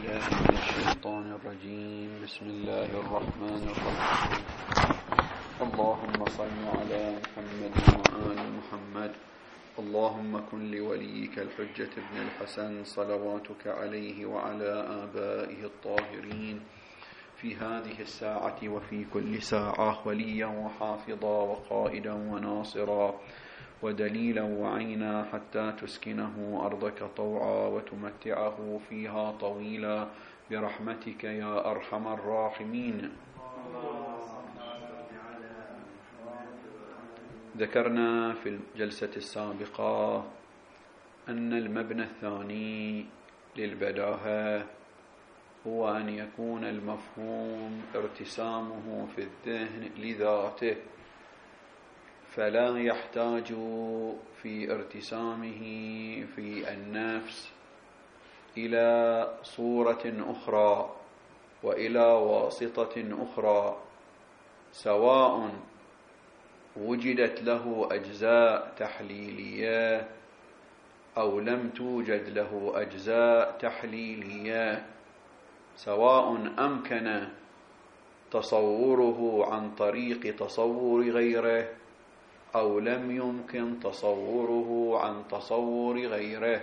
بالله من الشيطان الرجيم. بسم الله الرحمن الرحيم. اللهم صل على محمد وآل محمد. اللهم كن لوليك الحجة ابن الحسن صلواتك عليه وعلى آبائه الطاهرين في هذه الساعة وفي كل ساعة وليا وحافظا وقائدا وناصرا ودليلا وعينا حتى تسكنه أرضك طوعا وتمتعه فيها طويلا برحمتك يا أرحم الراحمين. ذكرنا في الجلسة السابقة أن المبنى الثاني للبلاغة هو أن يكون المفهوم ارتسامه في الذهن لذاته، فلا يحتاج في ارتسامه في النفس إلى صورة أخرى وإلى واسطة أخرى، سواء وجدت له أجزاء تحليلية أو لم توجد له أجزاء تحليلية، سواء أمكن تصوره عن طريق تصور غيره أو لم يمكن تصوره عن تصور غيره.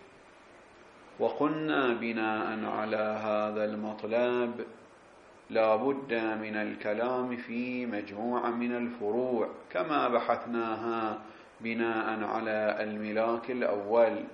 وقلنا بناء على هذا المطلب لا بد من الكلام في مجموعة من الفروع كما بحثناها بناء على الملاك الأول.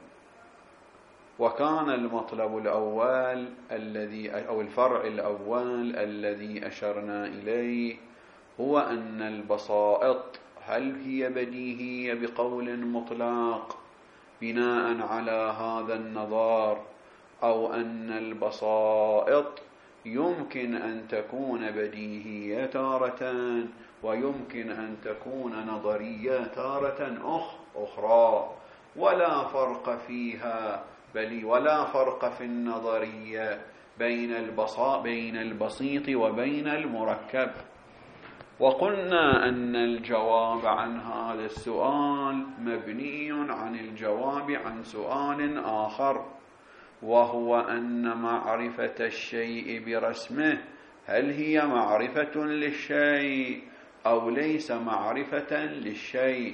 وكان المطلب الأول أو الفرع الأول الذي أشرنا إليه هو أن البسائط هل هي بديهية بقول مطلق بناء على هذا النظر، أو أن البسائط يمكن أن تكون بديهية تارة ويمكن أن تكون نظرية تارة أخرى، ولا فرق فيها بل ولا فرق في النظرية بين البسيط وبين المركب. وقلنا أن الجواب عن هذا السؤال مبني عن الجواب عن سؤال آخر، وهو أن معرفة الشيء برسمه هل هي معرفة للشيء أو ليس معرفة للشيء.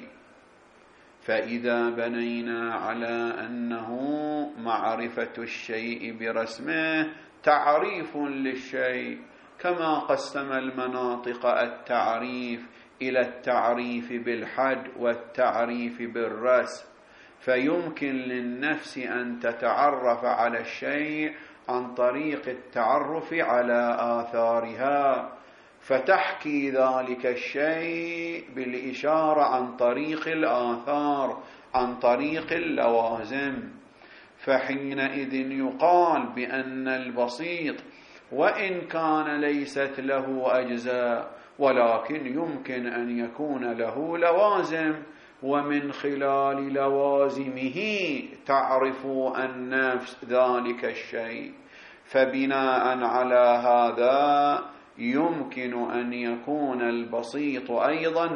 فإذا بنينا على أنه معرفة الشيء برسمه تعريف للشيء، كما قسم المناطق التعريف إلى التعريف بالحد والتعريف بالرسم، فيمكن للنفس أن تتعرف على الشيء عن طريق التعرف على آثارها، فتحكي ذلك الشيء بالإشارة عن طريق الآثار عن طريق اللوازم. فحينئذ يقال بأن البسيط وإن كان ليست له أجزاء ولكن يمكن أن يكون له لوازم، ومن خلال لوازمه تعرف النفس ذلك الشيء. فبناء على هذا يمكن أن يكون البسيط أيضا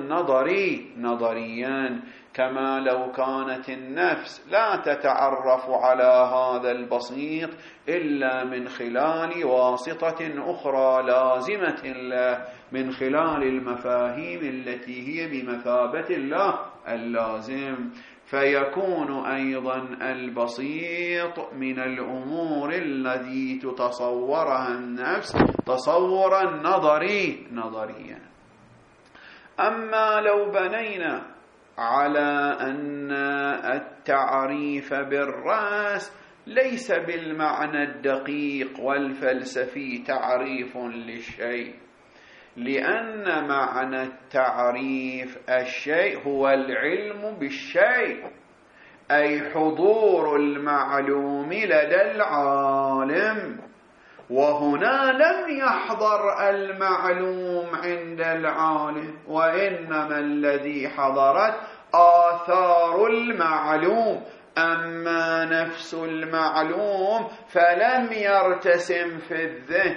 نظريا، كما لو كانت النفس لا تتعرف على هذا البسيط إلا من خلال واسطة أخرى لازمة له، من خلال المفاهيم التي هي بمثابة الله اللازم، فيكون أيضا البسيط من الأمور التي تتصورها النفس تصورا نظريا. أما لو بنينا على أن التعريف بالرأس ليس بالمعنى الدقيق والفلسفي تعريف للشيء، لأن معنى التعريف الشيء هو العلم بالشيء، أي حضور المعلوم لدى العالم، وهنا لم يحضر المعلوم عند العالم، وإنما الذي حضرت آثار المعلوم، أما نفس المعلوم فلم يرتسم في الذهن.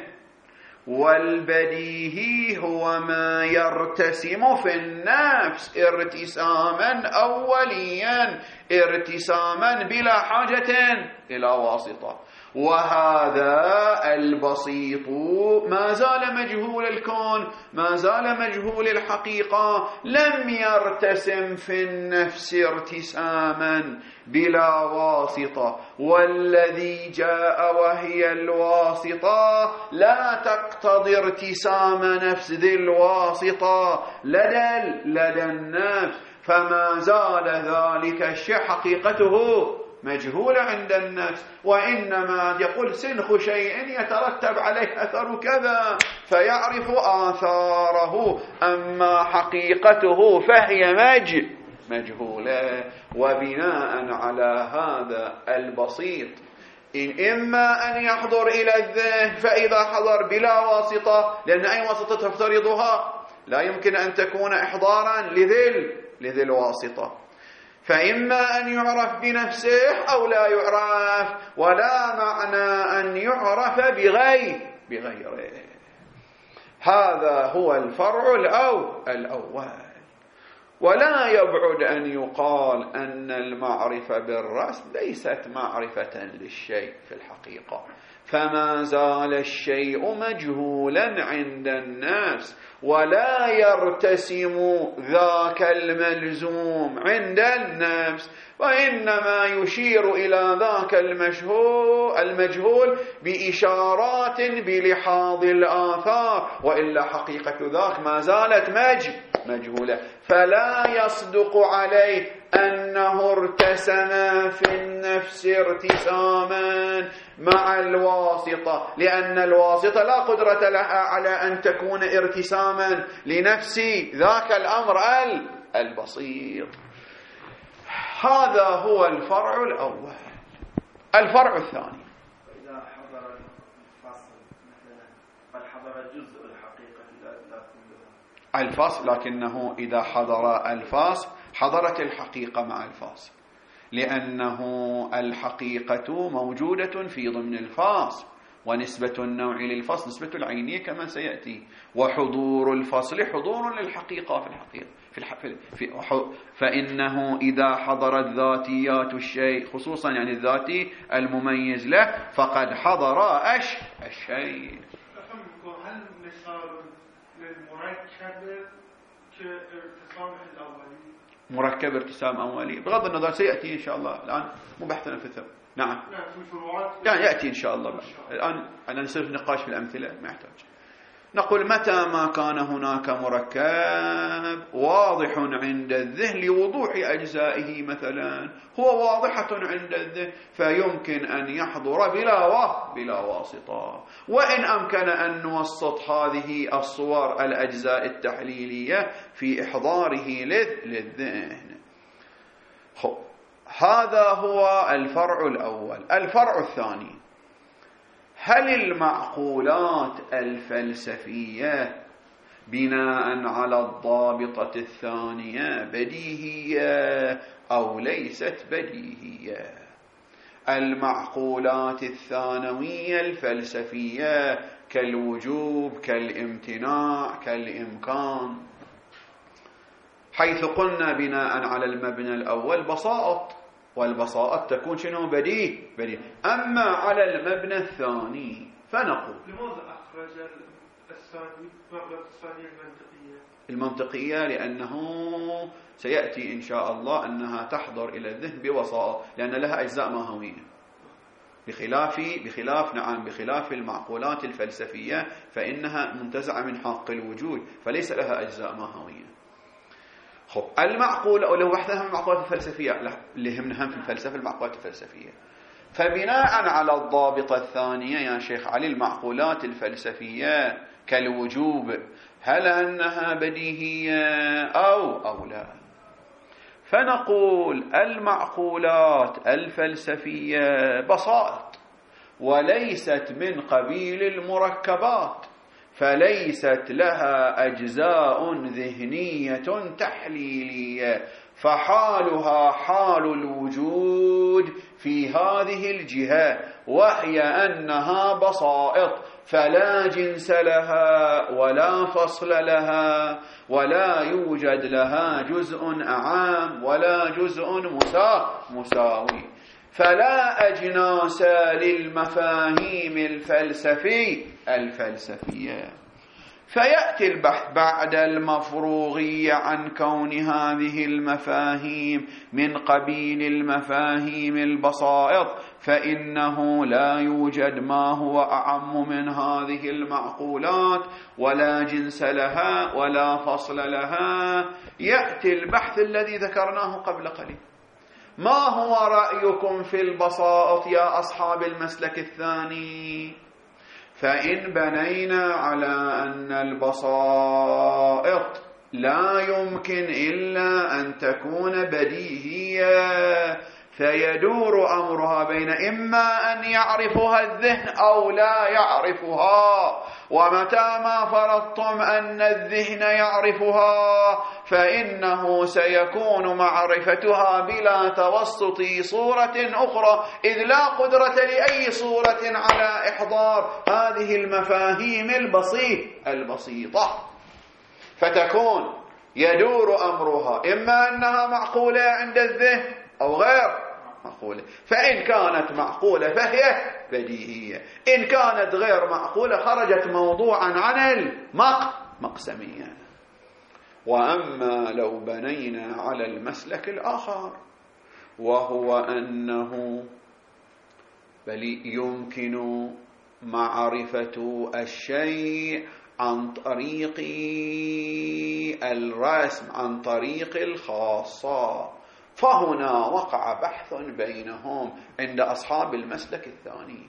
والبديهي هو ما يرتسم في النفس ارتساما أوليا، ارتساما بلا حاجة إلى واسطة. وهذا البسيط ما زال مجهول الكون، ما زال مجهول الحقيقة، لم يرتسم في النفس ارتساما بلا واسطة، والذي جاء وهي الواسطة لا تقتضي ارتسام نفس ذي الواسطة لدى النفس، فما زال ذلك الشيء حقيقته مجهولة عند النفس، وإنما يقول سنخ شيء يترتب عليه أثر كذا فيعرف آثاره، أما حقيقته فهي مجهولة. وبناء على هذا البسيط إما أن يحضر إلى الذهن، فإذا حضر بلا واسطة، لأن أي واسطة تفترضها لا يمكن أن تكون إحضارا لذي الواسطة، فإما أن يعرف بنفسه أو لا يعرف، ولا معنى أن يعرف بغيره. هذا هو الفرع الأول. ولا يبعد أن يقال أن المعرفة بالرأس ليست معرفة للشيء في الحقيقة، فما زال الشيء مجهولا عند الناس، ولا يرتسم ذاك الملزوم عند النفس، وإنما يشير إلى ذاك المجهول بإشارات بلحاظ الآثار، وإلا حقيقة ذاك ما زالت مجهولة، فلا يصدق عليه أنه ارتسم في النفس ارتساما مع الواسطة، لأن الواسطة لا قدرة لها على أن تكون ارتساما لنفس ذاك الأمر البسيط. هذا هو الفرع الأول. الفرع الثاني: إذا حضر الفصل مثلا بل حضر جزء الحقيقة لا كلها الفصل، لكنه إذا حضر الفصل حضرت الحقيقة مع الفاصل، لأنه الحقيقة موجودة في ضمن الفاصل، ونسبة النوع للفصل نسبة العينية كما سيأتي، وحضور الفصل حضور للحقيقة في الحقيقة فإنه إذا حضرت ذاتيات الشيء خصوصا يعني الذاتي المميز له فقد حضر الشيء. هل مثال للمركب كارتسام الأولي؟ مركب ارتسام أولي بغض النظر سيأتي إن شاء الله، الآن مو بحثنا في الثم. نعم يعني يأتي إن شاء الله. الآن أنا نصير في نقاش في الأمثلة ما يحتاج. نقول متى ما كان هناك مركب واضح عند الذهن لوضوح أجزائه مثلا، هو واضحة عند الذهن فيمكن أن يحضر بلا واسطة، وإن أمكن أن نوسط هذه الصور الأجزاء التحليلية في إحضاره للذهن. هذا هو الفرع الأول. الفرع الثاني: هل المعقولات الفلسفية بناء على الضابطة الثانية بديهية أو ليست بديهية؟ المعقولات الثانوية الفلسفية كالوجوب، كالامتناع، كالإمكان، حيث قلنا بناء على المبنى الأول بساطة، والبساطة تكون شنو؟ بديهي. أما على المبنى الثاني فنقول لماذا أخرج الثانية المنطقية؟ لأنه سيأتي إن شاء الله أنها تحضر إلى الذهن ببساطة، لأن لها أجزاء ماهوية بخلاف المعقولات الفلسفية فإنها منتزعة من حق الوجود فليس لها أجزاء ماهوية. المعقول أو وحدها من المعقولات الفلسفية اللي همنهم في الفلسفة المعقولات الفلسفية. فبناء على الضابطة الثانية يا شيخ علي المعقولات الفلسفية كالوجوب هل أنها بديهية أو لا؟ فنقول المعقولات الفلسفية بساط وليست من قبيل المركبات، فليست لها أجزاء ذهنية تحليلية، فحالها حال الوجود في هذه الجهة، وهي أنها بسائط فلا جنس لها ولا فصل لها، ولا يوجد لها جزء أعام ولا جزء مساوي. فلا أجناس للمفاهيم الفلسفية. فيأتي البحث بعد المفروغية عن كون هذه المفاهيم من قبيل المفاهيم البسائط، فإنه لا يوجد ما هو أعم من هذه المعقولات، ولا جنس لها ولا فصل لها. يأتي البحث الذي ذكرناه قبل قليل. ما هو رأيكم في البسائط يا أصحاب المسلك الثاني؟ فإن بنينا على أن البسائط لا يمكن إلا أن تكون بديهية، فيدور أمرها بين إما أن يعرفها الذهن أو لا يعرفها، ومتى ما فرضتم أن الذهن يعرفها فإنه سيكون معرفتها بلا توسط صورة أخرى، إذ لا قدرة لأي صورة على إحضار هذه المفاهيم البسيطة، فتكون يدور أمرها إما أنها معقولة عند الذهن أو غير معقولة. فإن كانت معقولة فهي بديهية، إن كانت غير معقولة خرجت موضوعا عن المقسمية. وأما لو بنينا على المسلك الآخر، وهو أنه بل يمكن معرفة الشيء عن طريق الرسم، عن طريق الخاصة، فهنا وقع بحث بينهم عند أصحاب المسلك الثاني.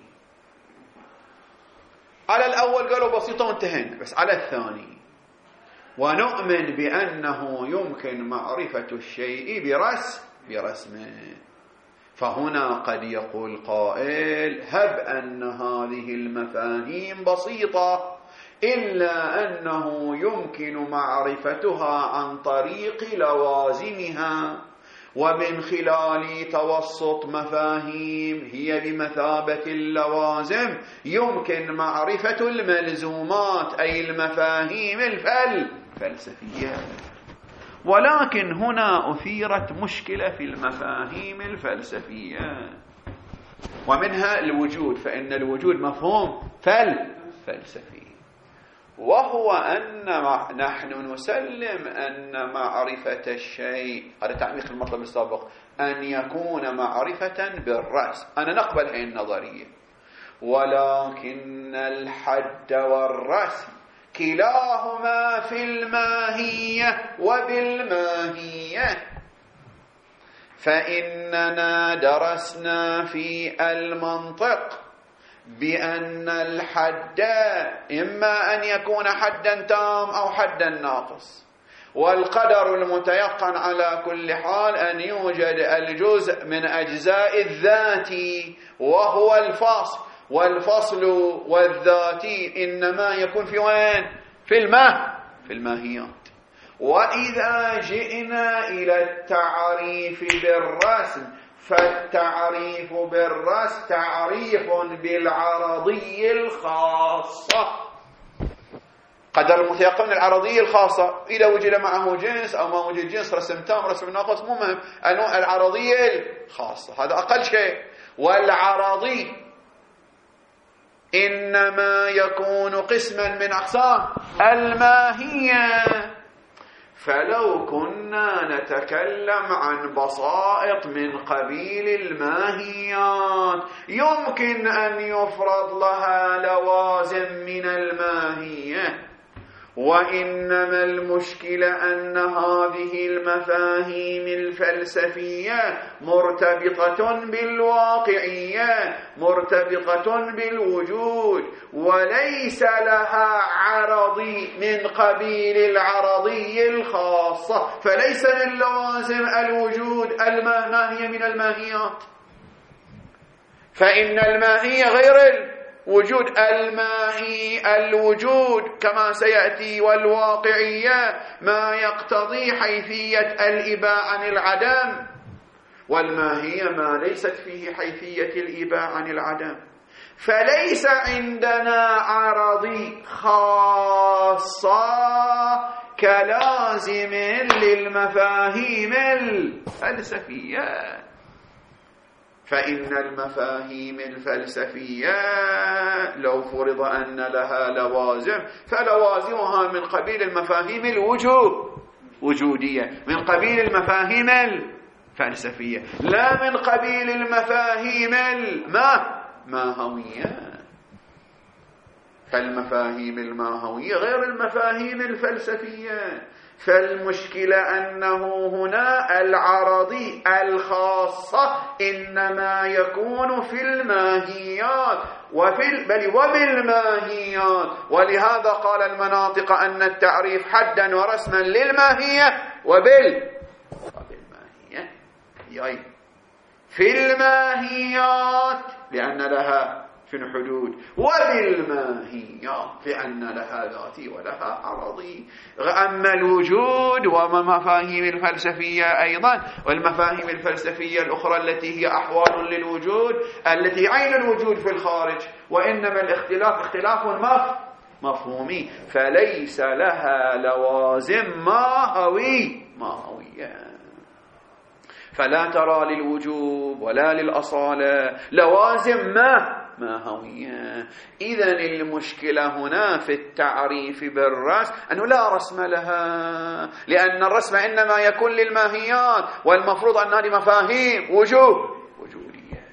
على الأول قالوا بسيطة وانتهينا، بس على الثاني ونؤمن بأنه يمكن معرفة الشيء برسمه. فهنا قد يقول قائل: هب أن هذه المفاهيم بسيطة، إلا أنه يمكن معرفتها عن طريق لوازمها، ومن خلال توسط مفاهيم هي بمثابة اللوازم يمكن معرفة الملزومات أي المفاهيم الفلسفية. ولكن هنا أثيرت مشكلة في المفاهيم الفلسفية، ومنها الوجود، فإن الوجود مفهوم فلسفي، وهو أن نحن نسلم أن معرفة الشيء، هذا تعميق المطلب السابق، أن يكون معرفة بالرأس، أنا نقبل هذه النظرية، ولكن الحد والرسم كلاهما في الماهية وبالماهية. فإننا درسنا في المنطق بأن الحد إما أن يكون حدا تام أو حدا ناقص، والقدر المتيقن على كل حال أن يوجد الجزء من أجزاء الذات وهو الفصل، والفصل والذاتي إنما يكون في وين؟ في الماهيات. وإذا جئنا إلى التعريف بالرسم، فالتعريف بالرسم تعريف بالعرضية الخاصة، قدر المتيقن العرضية الخاصة، إذا وجد معه جنس أو ما وجد جنس، رسم تام رسم ناقص، مو مهم، أنواع العرضية الخاصة هذا أقل شيء. والعرضي إنما يكون قسما من أقسام الماهية. فلو كنا نتكلم عن بسائط من قبيل الماهيات يمكن أن يفرض لها لوازم من الماهية، وإنما المشكلة أن هذه المفاهيم الفلسفية مرتبطة بالواقعية، مرتبطة بالوجود، وليس لها عرضي من قبيل العرضي الخاصة، فليس من لوازم الوجود الماهية من الماهيات، فإن الماهية غير وجود الماهي الوجود كما سيأتي، والواقعية ما يقتضي حيثية الإباء عن العدم، والماهية ما ليست فيه حيثية الإباء عن العدم. فليس عندنا عرضي خاصة كلازم للمفاهيم الفلسفية. فإن المفاهيم الفلسفية لو فرض أن لها لوازم فلوازمها من قبيل المفاهيم وجودية، من قبيل المفاهيم الفلسفية، لا من قبيل المفاهيم الماهوية. فالمفاهيم الماهوية غير المفاهيم الفلسفية. فالمشكلة أنه هنا العرضي الخاصة إنما يكون في الماهيات وبالماهيات. ولهذا قال المناطق أن التعريف حدا ورسما للماهية وبالماهية، يعني في الماهيات لأن لها حدود، وبالماهيات لأن لها ذاتي ولها عرضي. أما الوجود ومفاهيم الفلسفية أيضا، والمفاهيم الفلسفية الأخرى التي هي أحوال للوجود التي عين الوجود في الخارج، وإنما الاختلاف اختلاف مفهومي، فليس لها لوازم ماهوية. فلا ترى للوجوب ولا للأصالة لوازم ماهوية. إذن المشكلة هنا في التعريف بالرسم أنه لا رسم لها، لأن الرسم إنما يكون للماهيات، والمفروض أن هذه مفاهيم وجودية.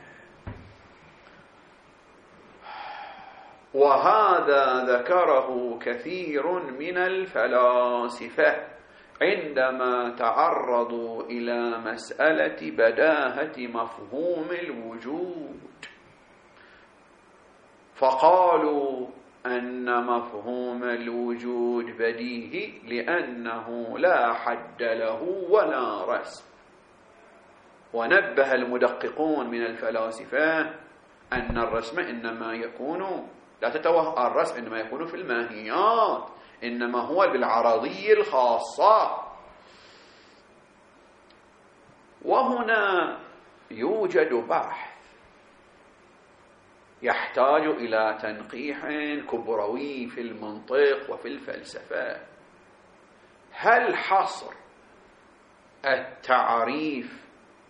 وهذا ذكره كثير من الفلاسفة عندما تعرضوا إلى مسألة بداهة مفهوم الوجود، فقالوا أن مفهوم الوجود بديهي لأنه لا حد له ولا رسم. ونبه المدققون من الفلاسفة أن الرسم إنما يكون الرسم إنما يكون في الماهيات، إنما هو بالعرضي الخاصة. وهنا يوجد بحث يحتاج إلى تنقيح كبروي في المنطق وفي الفلسفة. هل حصر التعريف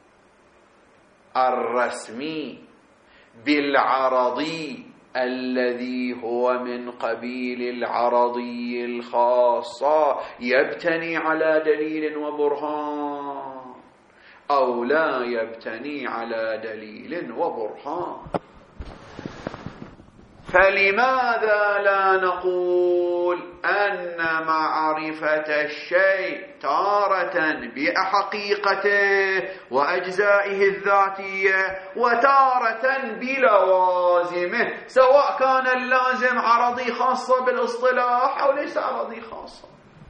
الرسمي بالعرضي الذي هو من قبيل العرضي الخاصة يبتني على دليل وبرهان أو لا يبتني على دليل وبرهان؟ فلماذا لا نقول أن معرفة الشيء تارة بحقيقته وأجزائه الذاتية وتارة بلوازمه، سواء كان اللازم عرضي خاصة بالاصطلاح أو ليس عرضي خاصة؟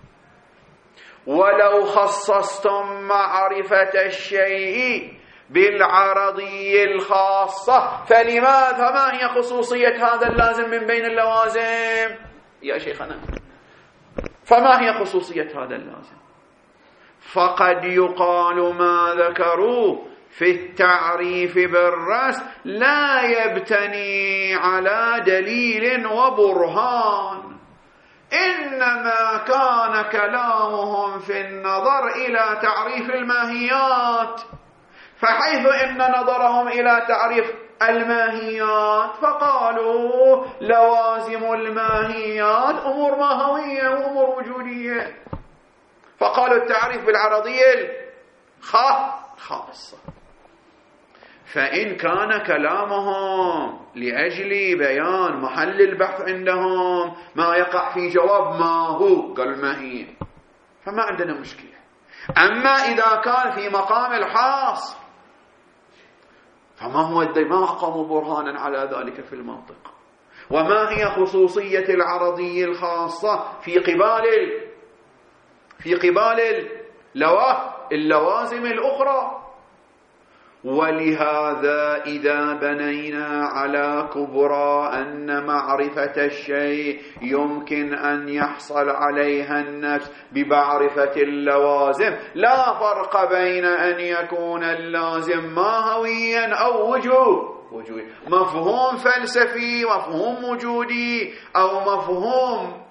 ولو خصصتم معرفة الشيء بالعرضي الخاصة فلماذا؟ ما هي خصوصية هذا اللازم من بين اللوازم يا شيخنا؟ فما هي خصوصية هذا اللازم؟ فقد يقال ما ذكروه في التعريف بالرسم لا يبتني على دليل وبرهان، إنما كان كلامهم في النظر إلى تعريف الماهيات، فحيث إن نظرهم إلى تعريف الماهيات فقالوا لوازم الماهيات أمور ماهوية وأمور وجودية، فقالوا التعريف بالعرضية الخاصة. فإن كان كلامهم لأجل بيان محل البحث عندهم ما يقع في جواب ما هو قالوا الماهية، فما عندنا مشكلة. أما إذا كان في مقام الحاصر فما هو ما أقاموا برهانا على ذلك في المنطق؟ وما هي خصوصية العرضي الخاصة في قبال اللوازم الأخرى؟ ولهذا إذا بنينا على كبرى أن معرفة الشيء يمكن أن يحصل عليها النفس بمعرفة اللوازم، لا فرق بين أن يكون اللازم ماهويا أو وجودي، مفهوم فلسفي، مفهوم وجودي، أو مفهوم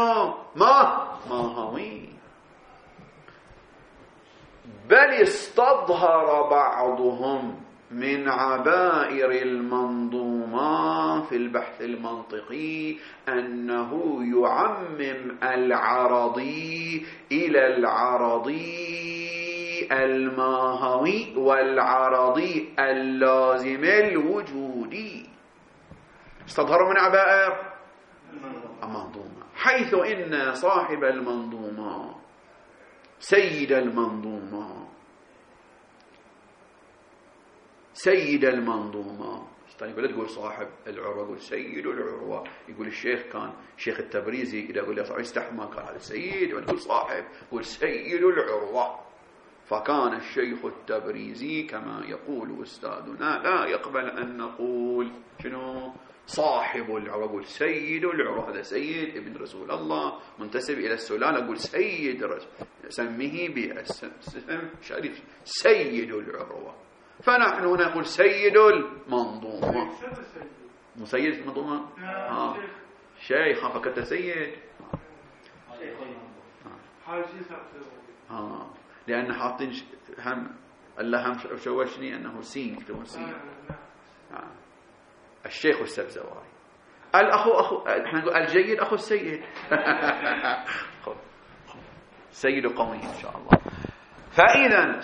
ماهوي. بل استظهر بعضهم من عبائر المنظومة في البحث المنطقي أنه يعمم العرضي إلى العرضي الماهوي والعرضي اللازم الوجودي. استظهر من عبائر المنظومة، حيث إن صاحب المنظومة سيد المنظومة يقول لا تقول صاحب العروة، يقول سيد العروة. يقول الشيخ كان شيخ التبريزي إذا يقول له يستحمى كان هذا سيد، وتقول صاحب يقول سيد العروة. فكان الشيخ التبريزي كما يقول أستاذنا لا يقبل أن نقول شنو صاحب العروة، يقول سيد العروة. هذا سيد ابن رسول الله منتسب إلى السلالة، يقول سيد الرسول، سميه باسم شريف سيد العروة. فنحن نقول سيد المنظومة. مو سيد المنظومة شيخ فكرت سيد لأن حاطين هم الله هم شوشني أنه سين كتبون سين. الشيخ السبزواري الأخو احنا نقول الجيد أخو السيد. سيد قوي إن شاء الله. فإذا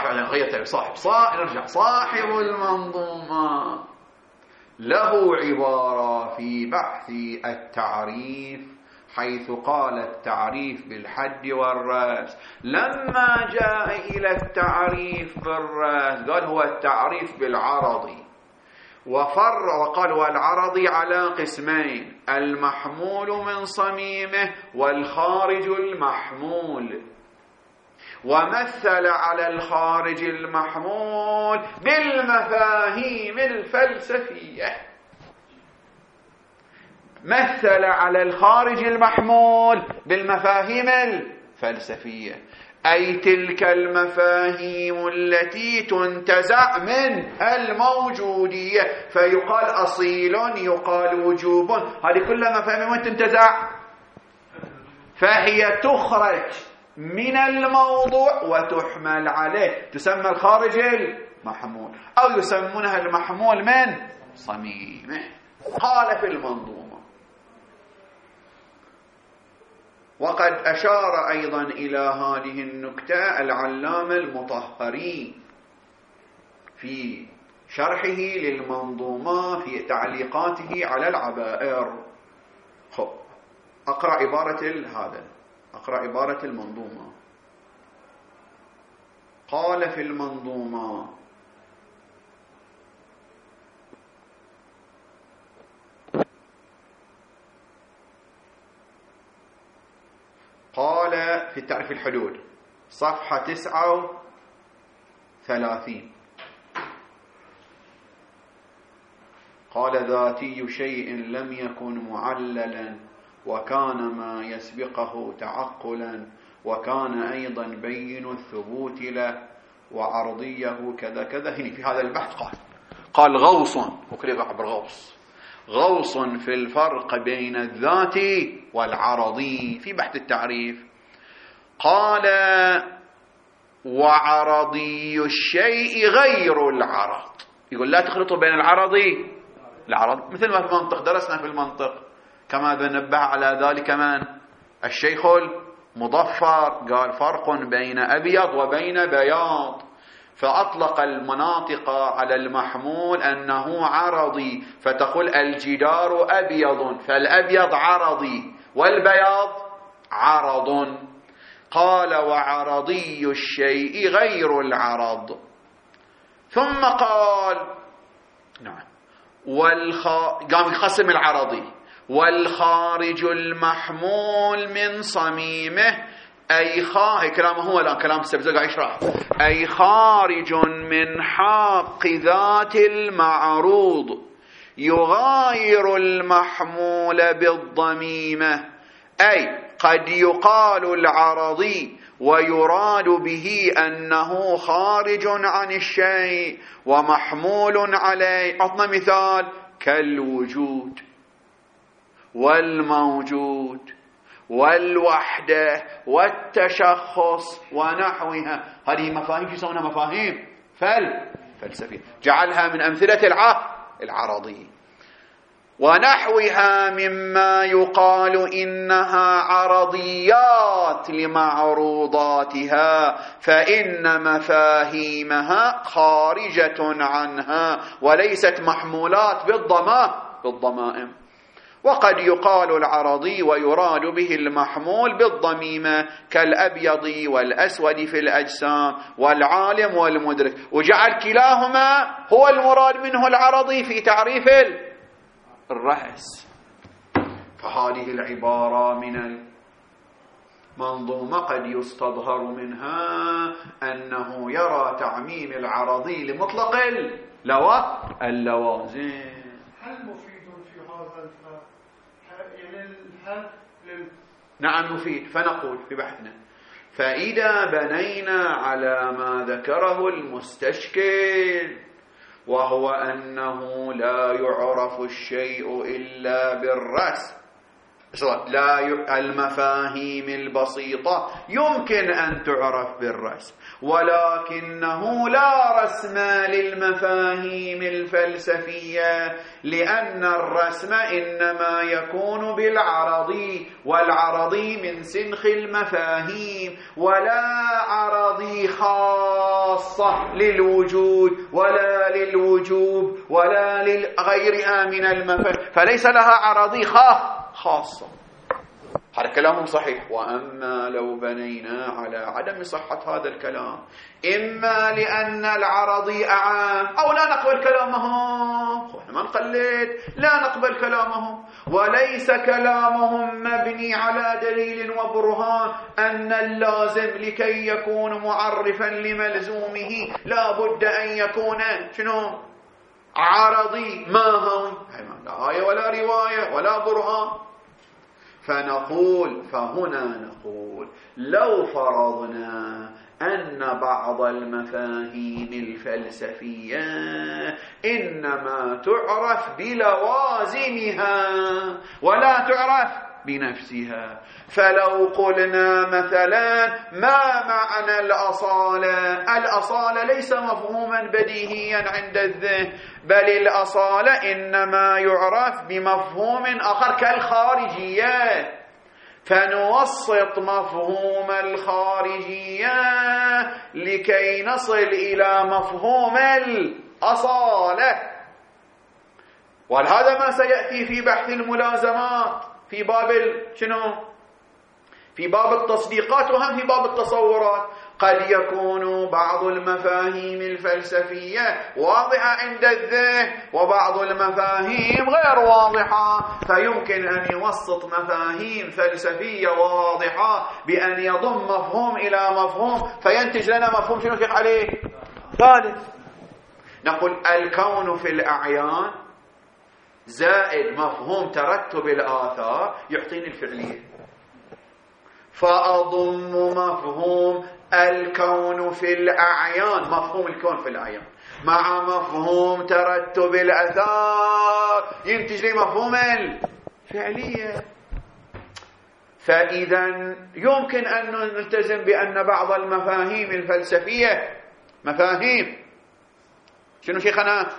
صاحب المنظومة له عبارة في بحث التعريف، حيث قال التعريف بالحد والرأس. لما جاء إلى التعريف بالرأس قال هو التعريف بالعرضي، وقال والعرضي على قسمين: المحمول من صميمه والخارج المحمول. ومثل على الخارج المحمول بالمفاهيم الفلسفية. مثل على الخارج المحمول بالمفاهيم الفلسفية، أي تلك المفاهيم التي تنتزع من الموجودية، فيقال أصيل، يقال وجوب، هذه كلها مفاهيم وين تنتزع، فهي تخرج من الموضوع وتحمل عليه، تسمى الخارج المحمول، أو يسمونها المحمول من صميمه. قال في المنظومة. وقد أشار أيضا إلى هذه النكتة العلامة المطهري في شرحه للمنظومة في تعليقاته على العبائر. أقرأ عبارة المنظومة. قال في المنظومة: قال في تعريف الحدود صفحة 39: قال: ذاتي شيء لم يكن معللا، وكان ما يسبقه تعقلا، وكان أيضا بين الثبوت له، وعرضيه كذا كذا. هنا في هذا البحث قال غوص، وكذا عبر غوص في الفرق بين الذات والعرضي في بحث التعريف. قال: وعرضي الشيء غير العرض. يقول لا تخلطوا بين العرض، مثل ما في المنطق درسنا في المنطق، كما نبه على ذلك من الشيخ المظفر، قال فرق بين أبيض وبين بياض، فأطلق المناطق على المحمول أنه عرضي، فتقول الجدار أبيض، فالأبيض عرضي والبياض عرض. قال: وعرضي الشيء غير العرض. ثم قال قام يقسم العرضي: والخارج المحمول من صميمه، أي كلامه هو الآن كلام السبزوقي يشرح، أي خارج من حق ذات المعروض، يغاير المحمول بالضميمة. أي قد يقال العرضي ويراد به أنه خارج عن الشيء ومحمول عليه. أعطنا مثال: كالوجود والموجود والوحدة والتشخص ونحوها. هذه مفاهيم يسمونها مفاهيم الفلسفية، جعلها من أمثلة العرضي ونحوها مما يقال إنها عرضيات لمعروضاتها، فإن مفاهيمها خارجة عنها وليست محمولات بالضمائم. وقد يقال العرضي ويراد به المحمول بالضميمة كالأبيض والأسود في الأجسام والعالم والمدرك، وجعل كلاهما هو المراد منه العرضي في تعريف الرأس. فهذه العبارة من المنظومة قد يستظهر منها أنه يرى تعميم العرضي لمطلق اللوازم. هل مفيد في هذا الفرق؟ نعم مفيد. فنقول في بحثنا: فإذا بنينا على ما ذكره المستشكل، وهو أنه لا يعرف الشيء إلا بالرسم، المفاهيم البسيطة يمكن أن تعرف بالرسم، ولكنه لا رسم للمفاهيم الفلسفية، لأن الرسم إنما يكون بالعرضي، والعرضي من سنخ المفاهيم، ولا عرضي خاصة للوجود ولا للوجوب ولا لغيرها من المفاهيم، فليس لها عرضي خاصة. هذا كلام صحيح. وأما لو بنينا على عدم صحة هذا الكلام، إما لأن العرضي أعام أو لا نقبل كلامهم، ما نقلد، لا نقبل كلامهم، وليس كلامهم مبني على دليل وبرهان أن اللازم لكي يكون معرفا لملزومه لا بد أن يكون عرضي. ما هو لا آية ولا رواية ولا برهان. فهنا نقول لو فرضنا أن بعض المفاهيم الفلسفية إنما تعرف بلوازمها ولا تعرف بنفسها، فلو قلنا مثلا ما معنى الأصالة ليس مفهوما بديهيا عند الذهن، بل الأصالة إنما يعرف بمفهوم آخر كالخارجية، فنوسط مفهوم الخارجية لكي نصل إلى مفهوم الأصالة. وهذا ما سيأتي في بحث الملازمات في باب في باب التصديقات، وهم في باب التصورات. قد يكون بعض المفاهيم الفلسفية واضحة عند الذهن وبعض المفاهيم غير واضحة، فيمكن أن يوسط مفاهيم فلسفية واضحة بأن يضم مفهوم إلى مفهوم فينتج لنا مفهوم شنو فيق عليه ثالث. نقول الكون في الأعيان زائد مفهوم ترتب الآثار يعطيني الفعلية، فأضم مفهوم الكون في الأعيان، مفهوم الكون في الأعيان، مع مفهوم ترتب الآثار ينتج لي مفهوم الفعلية. فإذا يمكن أن نلتزم بأن بعض المفاهيم الفلسفية مفاهيم شنو شيخنا؟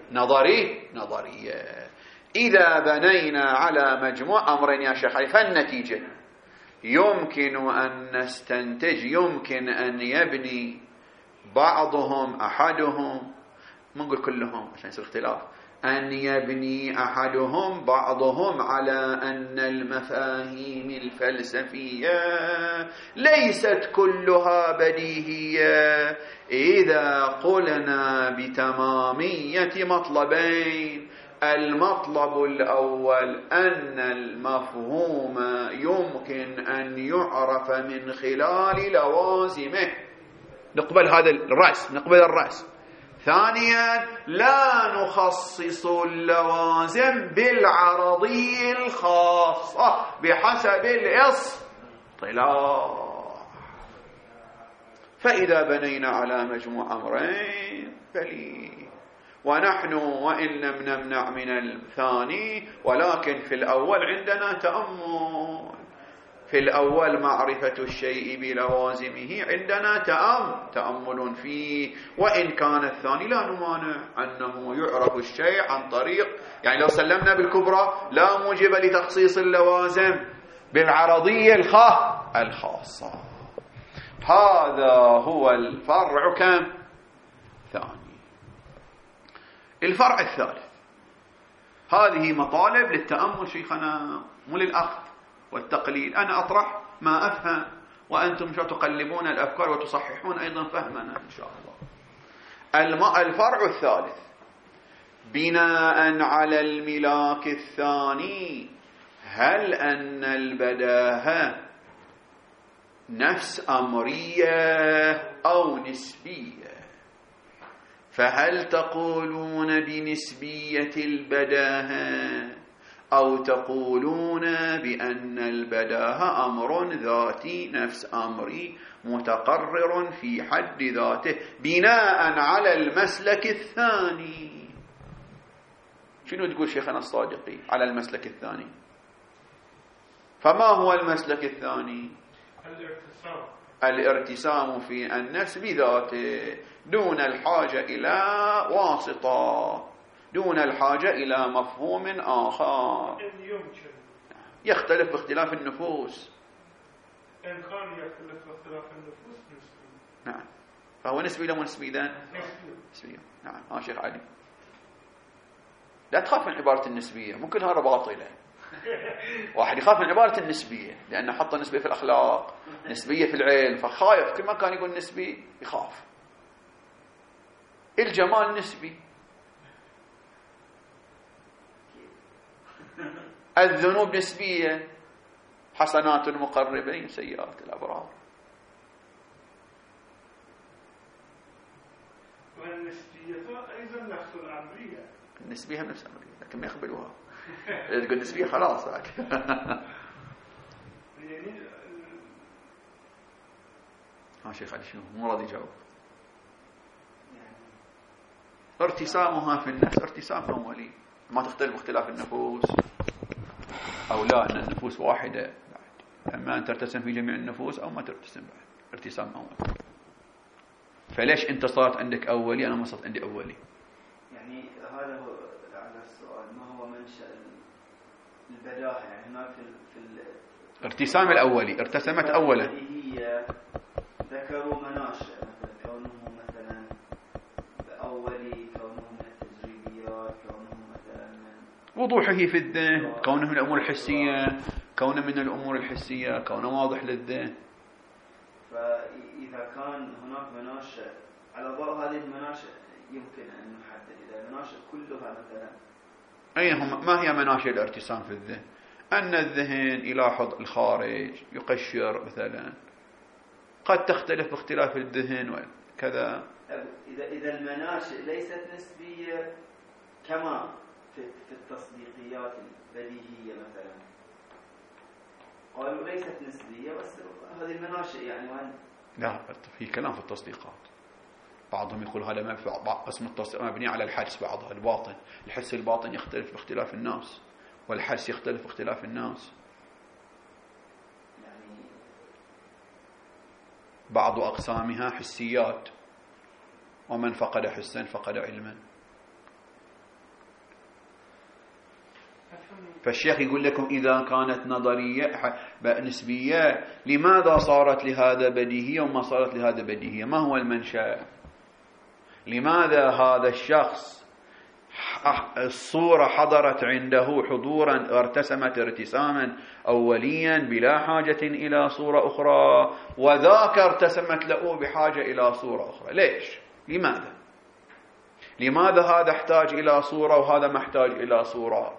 نظرية. إذا بنينا على مجموع أمرين يا شيخ، فالنتيجة يمكن أن نستنتج، يمكن أن يبني بعضهم أحدهم، ما نقول كلهم عشان يصير اختلاف، أن يبني أحدهم بعضهم على أن المفاهيم الفلسفية ليست كلها بديهية إذا قلنا بتمامية مطلبين. المطلب الأول أن المفهوم يمكن أن يعرف من خلال لوازمه، نقبل هذا الرأس، نقبل الرأس. ثانيا لا نخصص اللوازم بالعرضي الخاصة بحسب الاصطلاح. فإذا بنينا على مجموع أمرين فلي، ونحن وإن لم نمنع من الثاني ولكن في الأول عندنا تأمل. في الأول معرفة الشيء بلوازمه عندنا تأمل فيه، وإن كان الثاني لا نمانع أنه يعرف الشيء عن طريق، يعني لو سلمنا بالكبرى لا موجب لتخصيص اللوازم بالعرضية الخاصة. هذا هو الفرع كم؟ ثاني. الفرع الثالث، هذه مطالب للتأمل شيخنا، مو للأخذ والتقليد. أنا أطرح ما أفهم وأنتم تقلبون الأفكار وتصححون أيضا فهمنا إن شاء الله. الفرع الثالث، بناء على الملاك الثاني، هل أن البداهة نفس أمرية أو نسبية؟ فهل تقولون بنسبية البداهة أو تقولون بأن البداهة أمر ذاتي نفس أمري متقرر في حد ذاته بناء على المسلك الثاني؟ شنو تقول شيخنا الصادقي على المسلك الثاني؟ فما هو المسلك الثاني؟ الارتسام في النفس بذاته دون الحاجة إلى واسطة، دون الحاجة إلى مفهوم آخر. يختلف باختلاف النفوس. إن كان يختلف باختلاف النفوس نسبي. نعم. فهو نسبي لو نسبي ذا؟ نسبي. نعم. شيخ علي، لا تخاف من عبارة النسبية، ممكن هذا باطلة. واحد يخاف من عبارة النسبية لأنه حط نسبية في الأخلاق، نسبية في العلم، فخايف كل ما كان يقول نسبي يخاف. الجمال نسبي، الذنوب نسبية، حسنات المقربين سيئات الأبرار. والنسبية أيضا نفس الأمرية. النسبية هم نفس الأمرية لكن ما يقبلوها. تقول نسبية خلاص. شيخ علي شنو مو راضي يجاوب. ارتسامها في النفس ارتسام أولي، ما تختلف اختلاف النفوس أو لا، أن النفوس واحدة بعد، أما أن ترتسم في جميع النفوس أو ما ترتسم بعد، ارتسام أولي. فليش أنت صارت عندك أولي أنا ما صارت عندي أولي؟ يعني هذا هو على السؤال، ما هو منشأ البداهة؟ يعني هناك في ارتسام الأولي، ارتسمت أولا. هي ذكروا مناشئ مثلا كونه مثلا أولي، كونه من التجريبيات، كونه مثلا من وضوحه في الذهن، كونه من الأمور الحسية، كونه من الأمور الحسية، كونه واضح للذهن. فإذا كان هناك مناشئ، على ضوء هذه المناشئ يمكن أن نحدد إذا المناشئ كلها مثلا ما هي مناشئ الارتسام في الذهن؟ أن الذهن يلاحظ الخارج، يقشر مثلا، قد تختلف باختلاف الذهن وكذا. إذا المناشئ ليست نسبية كما في التصديقيات البديهية مثلا، قالوا ليست نسبية بس هذه المناشئ يعني وين؟ لا، في كلام في التصديقات، بعضهم يقول هذا اسم التصديق مبني على الحدس، بعضها الباطن، الحس الباطن يختلف باختلاف الناس والحس يختلف باختلاف الناس. يعني بعض أقسامها حسيات، ومن فقد حسا فقد علما. فالشيخ يقول لكم إذا كانت نظرية نسبية لماذا صارت لهذا بديهية وما صارت لهذا بديهية؟ ما هو المنشأ؟ لماذا هذا الشخص الصورة حضرت عنده حضورا ارتسمت ارتساما أوليا بلا حاجة إلى صورة أخرى، وذاك ارتسمت له بحاجة إلى صورة أخرى؟ ليش؟ لماذا هذا احتاج إلى صورة وهذا محتاج إلى صورة؟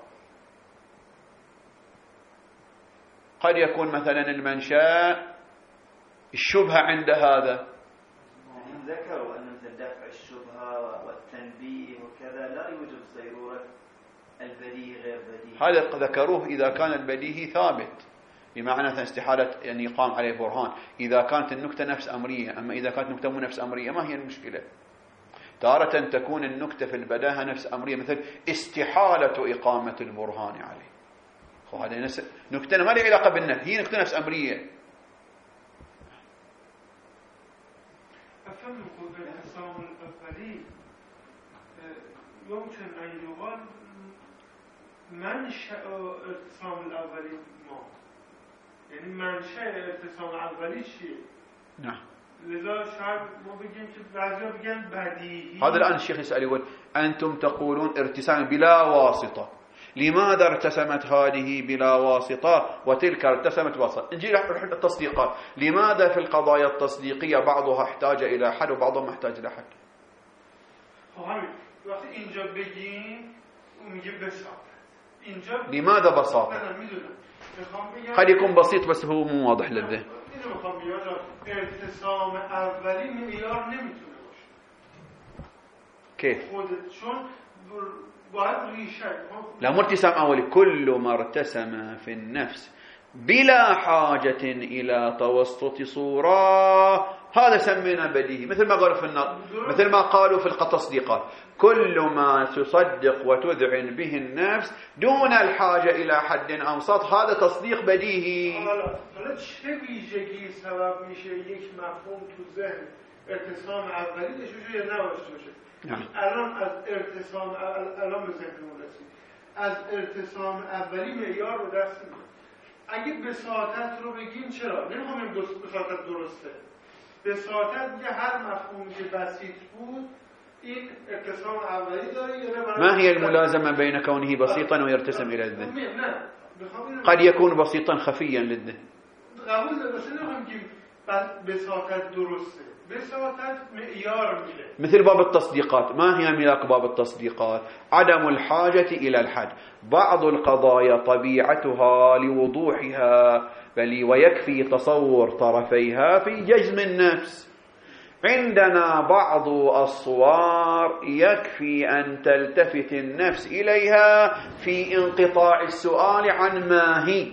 قد يكون مثلا المنشأ الشبهة عند هذا، ذكروا أن دفع الشبهة والتنبيه وكذا لا يوجب صيرورة البديهي غير بديهي. هذا ذكروه إذا كان البديهي ثابت، بمعنى استحالة يعني يقام عليه برهان، إذا كانت النكتة نفس أمرية. أما إذا كانت نكتة مو نفس أمرية ما هي المشكلة؟ تارة تكون النكتة في البداهة نفس أمرية، مثل استحالة إقامة البرهان عليه، هذا نكتة ما لها علاقة بالنفي، هي نكتة نفس أمرية. أفهم الانقسام الأولي يمكن أن يقال منشأ الانقسام الأولي ما، يعني منشأ الانقسام الأولي شيء. نعم. لذا شايف ما بيجين بعضهم بيجين بديهي. هذا الآن الشيخ يسأل يقول أنتم تقولون ارتسام بلا واسطة، لماذا ارتسمت هذه بلا واسطة وتلك ارتسمت واسطة؟ نجي التصديقات، لماذا في القضايا التصديقية بعضها احتاج إلى حد وبعضها محتاج إلى حد؟ وقت اینجا بگیم میگه بساطة. لماذا بساطة؟ قد يكون بسيط بس هو مو واضح للذهن. ارتسام اولی معیار نمیتونه باشه. كيف؟ چون باید ریشه. لا مو ارتسام أولي، كل ما ارتسم في النفس بلا حاجة إلى توسط صورة هذا سمينا بديهي، مثل ما قالوا في النظر، مثل ما قالوا في التصديقات، كل ما تصدق وتذعن به النفس دون الحاجة إلى حد أوسط هذا تصديق بديهي. حالا چه ویژگی سبب میشه یک مفهوم تو ذهن ارتسام اولی داشته باشه یا نداشته باشه؟ الان از ارتسام الان به ذهنمون رسید، از ارتسام اولی معیار رو دست میگیره. اگه بساطت رو بگیم چرا؟ نمیخوام این بساطت درسته. بساطت یه هر مفهوم که بسیط بود این ارتسام اولی داره یا ما هي الملازمة بين كونه بسيطا ويرتسم إلى الذهن؟ قد يكون بسيطا خفيا للذهن. قبول داره، بس نمیخوام بگیم بساطت درسته. بساطت معیار میده. مثل باب التصديقات، ما هي ملاك باب التصديقات؟ عدم الحاجة إلى الحد. بعض القضايا طبيعتها لوضوحها بل ويكفي تصور طرفيها في جزم النفس. عندنا بعض الصور يكفي أن تلتفت النفس إليها في انقطاع السؤال عن ما هي.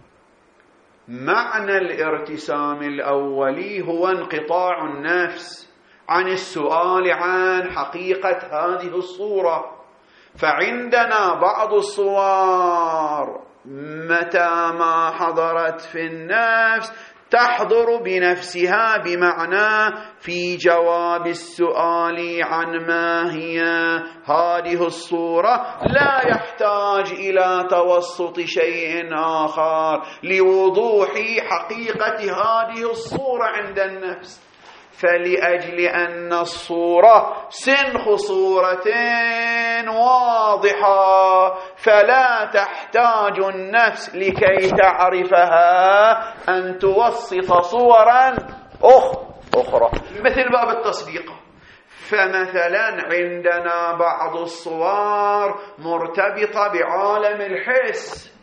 معنى الارتسام الأولي هو انقطاع النفس عن السؤال عن حقيقة هذه الصورة. فعندنا بعض الصور متى ما حضرت في النفس تحضر بنفسها، بمعنى في جواب السؤال عن ما هي هذه الصورة لا يحتاج إلى توسط شيء آخر لوضوح حقيقة هذه الصورة عند النفس. فلأجل أن الصورة سنخ صورة واضحة فلا تحتاج النفس لكي تعرفها أن توسط صورا أخرى، مثل باب التصديق. فمثلا عندنا بعض الصور مرتبطة بعالم الحس،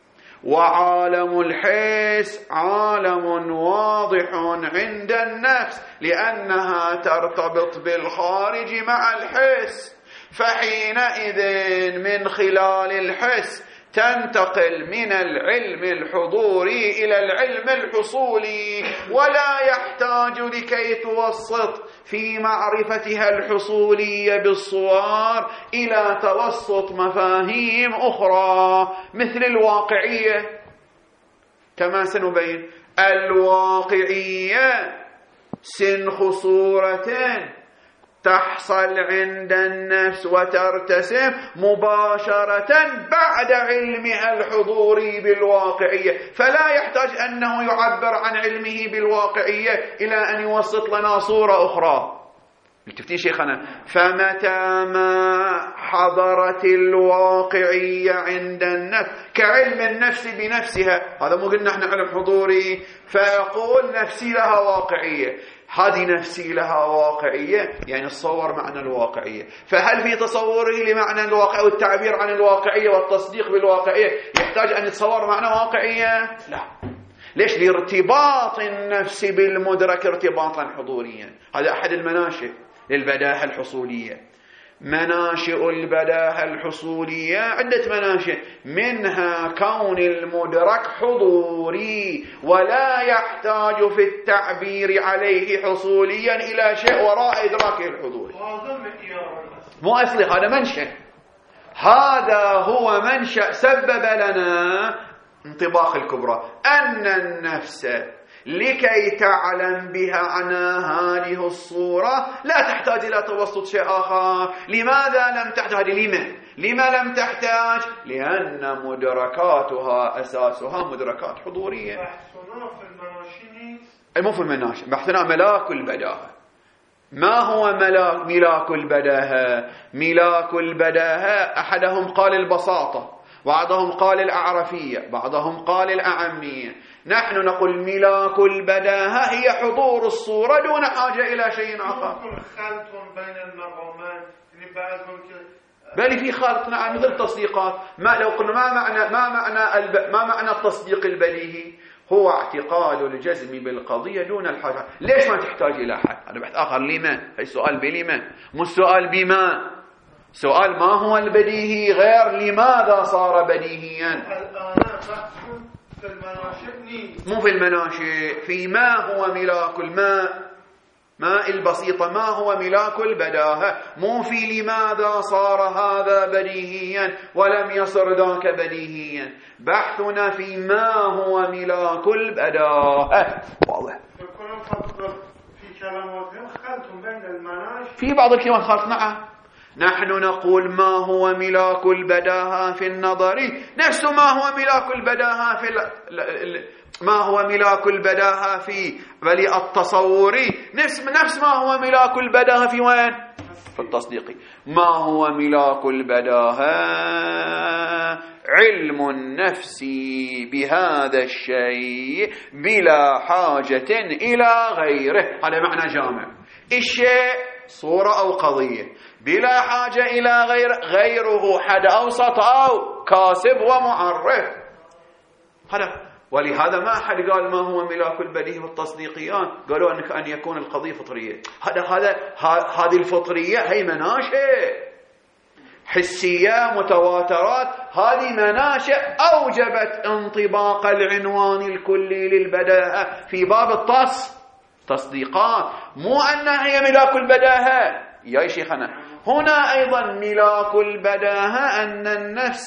وعالم الحس عالم واضح عند النفس لأنها ترتبط بالخارج مع الحس، فحينئذ من خلال الحس تنتقل من العلم الحضوري إلى العلم الحصولي، ولا يحتاج لكي توسط في معرفتها الحصولية بالصور إلى توسط مفاهيم أخرى مثل الواقعية. كما سنبين الواقعية سنخ صورة تحصل عند النفس وترتسم مباشرة بعد علمها الحضوري بالواقعية، فلا يحتاج أنه يعبر عن علمه بالواقعية إلى أن يوسط لنا صورة أخرى. التفتي شيخنا، فمتى ما حضرت الواقعية عند النفس كعلم النفس بنفسها، هذا مو قلنا احنا علم حضوري، فيقول نفسي لها واقعية، هذه نفسي لها واقعية يعني تصور معنى الواقعية. فهل في تصوره لمعنى الواقع والتعبير عن الواقعية والتصديق بالواقعية يحتاج أن يتصور معنى واقعية؟ لا. ليش؟ لارتباط النفس بالمدرك ارتباطا حضوريا. هذا أحد المناشئ للبداهة الحصولية. مناشئ البداهة الحصولية عدة مناشئ، منها كون المدرك حضوري ولا يحتاج في التعبير عليه حصوليا إلى شيء وراء إدراكه الحضوري. مو أصلي، هذا منشأ، هذا هو منشأ سبب لنا انطباق الكبرى أن النفس لكي تعلم بها عن هذه الصورة لا تحتاج إلى توسط شيء آخر. لماذا لم تحتاج؟ لما لم تحتاج؟ لأن مدركاتها أساسها مدركات حضورية. بحثنا في المناشي مو في المناشي، بحثنا ملاك البداهة. ما هو ملاك البداهة؟ ملاك البداهة أحدهم قال البساطة، بعضهم قال الأعرفية، بعضهم قال الأعمية. نحن نقول ملاك البداهة هي حضور الصورة دون حاجة إلى شيء آخر. خلط بين المقامات، بل في خلط، نعم، مثل التصديقات. ما لو قلنا ما معنى التصديق البديهي؟ هو اعتقاد الجزم بالقضية دون الحاجة. ليش ما تحتاج إلى حد؟ هذا بحث آخر. لما؟ هي سؤال بلما، مو السؤال بما. سؤال ما هو البديهي غير لماذا صار بديهيا. الآن بحث في المناشئ، مو في المناشئ، في ما هو ملاك الماء، ماء البسيطة، ما هو ملاك البداهة، مو في لماذا صار هذا بديهيا ولم يصر ذاك بديهيا. بحثنا في ما هو ملاك البداهة. واضح. في كلماتهم خلط بين المناشئ، في بعض الكلمات خلط، نعم. نحن نقول ما هو ملاك البداهة في النظري نفس ما هو ملاك البداهة في ما هو ملاك البداهة في بل التصوري نفس ما هو ملاك البداهة في وين؟ في التصديقي. ما هو ملاك البداهة؟ علم النفس بهذا الشيء بلا حاجة إلى غيره. هذا معنى جامع. الشيء صورة أو قضية بلا حاجة إلى غيره حد أوسط أو كاسب ومعرف. هذا ولهذا ما أحد قال ما هو ملاك البديهي والتصديقيان، قالوا أن يكون القضية فطرية. هذه الفطرية هي مناشئ حسية متواترات. هذه مناشئ أوجبت انطباق العنوان الكلي للبداهة في باب التصديقات، مو أنها هي ملاك البداهة. يا شيخنا هنا أيضا ملاك البداهة أن النفس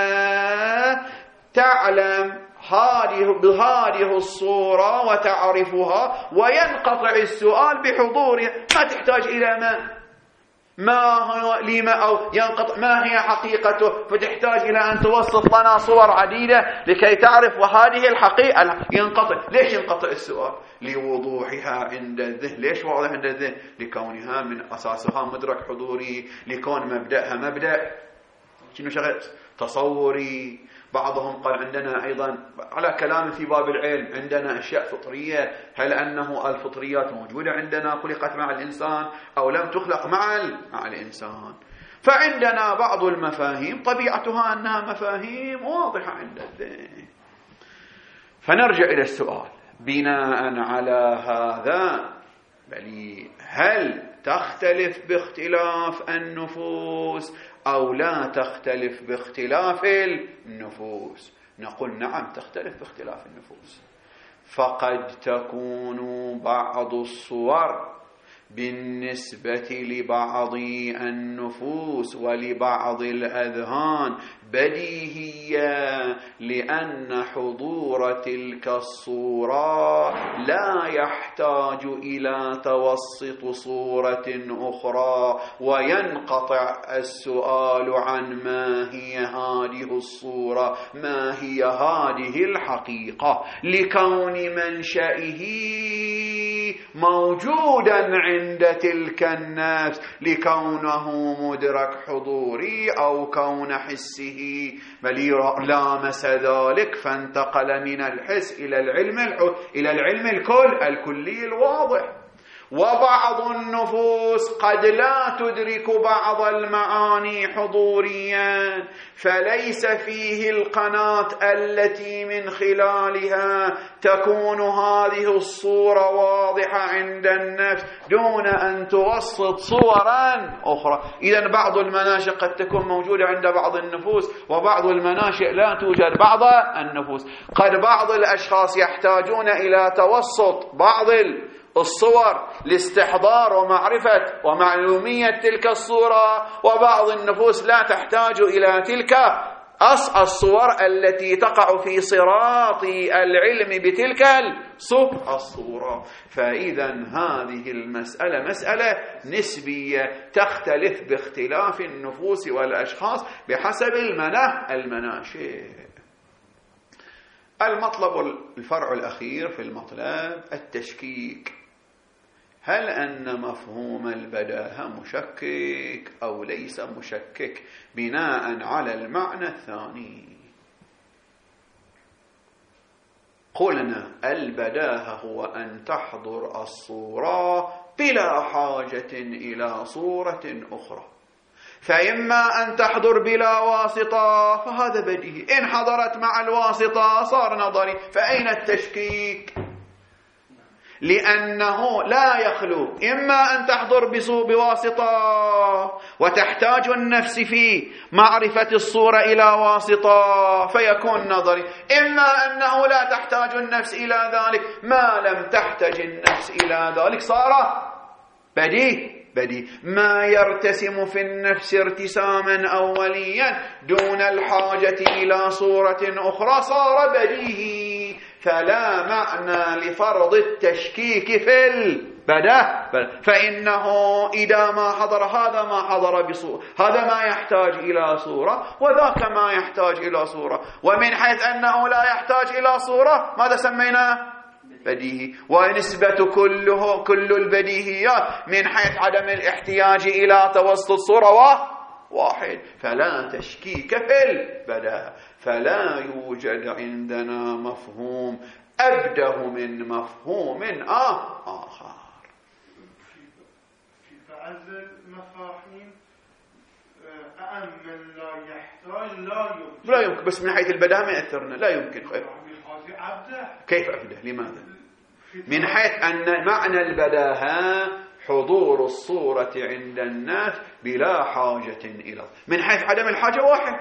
تعلم بهذه الصورة وتعرفها وينقطع السؤال بحضورها. ما تحتاج إلى ما هو لما أو ينقطع ما هي حقيقته، فتحتاج إلى أن توسط لنا صور عديدة لكي تعرف وهذه الحقيقة. ينقطع. ليش ينقطع السؤال؟ لوضوحها عند الذهن. ليش واضح عند الذهن؟ لكونها من أساسها مدرك حضوري، لكون مبدأها مبدأ شنو شغل تصوري. بعضهم قال عندنا أيضا على كلام في باب العلم عندنا أشياء فطرية. هل أنه الفطريات موجودة عندنا خلقت مع الإنسان أو لم تخلق مع الإنسان؟ فعندنا بعض المفاهيم طبيعتها أنها مفاهيم واضحة عند الذهن. فنرجع إلى السؤال بناء على هذا، بل هل تختلف باختلاف النفوس أو لا تختلف باختلاف النفوس؟ نقول نعم تختلف باختلاف النفوس. فقد تكون بعض الصور بالنسبة لبعض النفوس ولبعض الأذهان بديهية، لأن حضور تلك الصورة لا يحتاج إلى توسط صورة أخرى، وينقطع السؤال عن ما هي هذه الصورة، ما هي هذه الحقيقة، لكون منشأه موجودا عند تلك النفس، لكونه مدرك حضوري أو كون حسه بل لامس ذلك فانتقل من الحس إلى العلم الكلي الواضح. وبعض النفوس قد لا تدرك بعض المعاني حضوريا، فليس فيه القناة التي من خلالها تكون هذه الصورة واضحة عند النفس دون أن توسط صورا أخرى. إذن بعض المناشئ قد تكون موجودة عند بعض النفوس وبعض المناشئ لا توجد بعض النفوس. قد بعض الأشخاص يحتاجون إلى توسط بعض الصور لاستحضار ومعرفة ومعلومية تلك الصورة، وبعض النفوس لا تحتاج إلى تلك الصور التي تقع في صراط العلم بتلك الصورة. فإذا هذه المسألة مسألة نسبية تختلف باختلاف النفوس والأشخاص بحسب المناشئ. المطلب الفرع الأخير في المطلب التشكيك. هل أن مفهوم البداهة مشكك أو ليس مشكك بناء على المعنى الثاني؟ قلنا البداهة هو أن تحضر الصورة بلا حاجة إلى صورة أخرى، فإما أن تحضر بلا واسطة فهذا بديهي، إن حضرت مع الواسطة صار نظري. فأين التشكيك؟ لأنه لا يخلو إما أن تحضر بواسطة وتحتاج النفس في معرفة الصورة إلى واسطة فيكون نظري، إما أنه لا تحتاج النفس إلى ذلك، ما لم تحتاج النفس إلى ذلك صار بديهي. ما يرتسم في النفس ارتساما أوليا دون الحاجة إلى صورة أخرى صار بديهي. فلا معنى لفرض التشكيك في البداهة، فإنه إذا ما حضر هذا ما حضر بصورة، هذا ما يحتاج إلى صورة وذاك ما يحتاج إلى صورة، ومن حيث أنه لا يحتاج إلى صورة ماذا سميناه؟ بديهي. ونسبة كل البديهيات من حيث عدم الاحتياج إلى توسط صورة واحد. فلا تشكيك في البداهة، فلا يوجد عندنا مفهوم أبده من مفهوم آخر. في بعض المفاهيم من لا يحتاج لا يمكن، بس من حيث البداهة ما يأثرنا، لا يمكن. كيف أبدأ؟ لماذا؟ من حيث أن معنى البداهة حضور الصورة عند الناس بلا حاجة إلى، من حيث عدم الحاجة واحد.